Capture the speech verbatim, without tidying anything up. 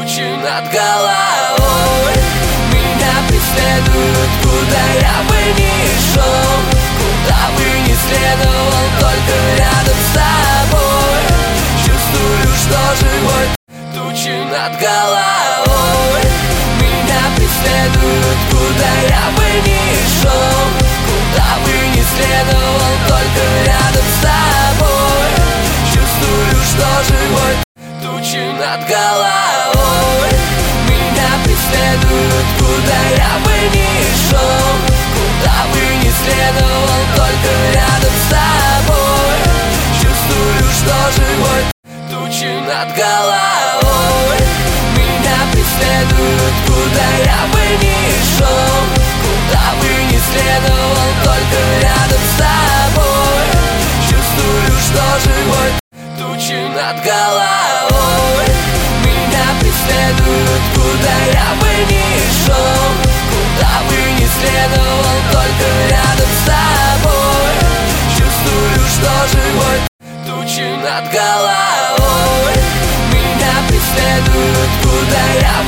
Тучи над головой меня преследуют, куда я бы ни шел, куда бы ни следовал, только рядом с тобой. Чувствую, что живой. Тучи над головой меня преследуют, куда я бы ни шел, куда бы ни следовал, только рядом с тобой. Чувствую, что живой. Тучи над головой меня преследуют, куда я бы ни шел, куда бы ни следовал, только рядом с тобой. Чувствую, что живой. Тучи над головой меня преследуют, куда я бы ни шел, куда бы ни следовал, только рядом с тобой. Чувствую, что живой. Тучи над головой меня преследуют, куда я бы ни шел, куда бы ни следовал, только рядом с тобой. Чувствую, что живой. Тучи над головой меня преследуют, куда я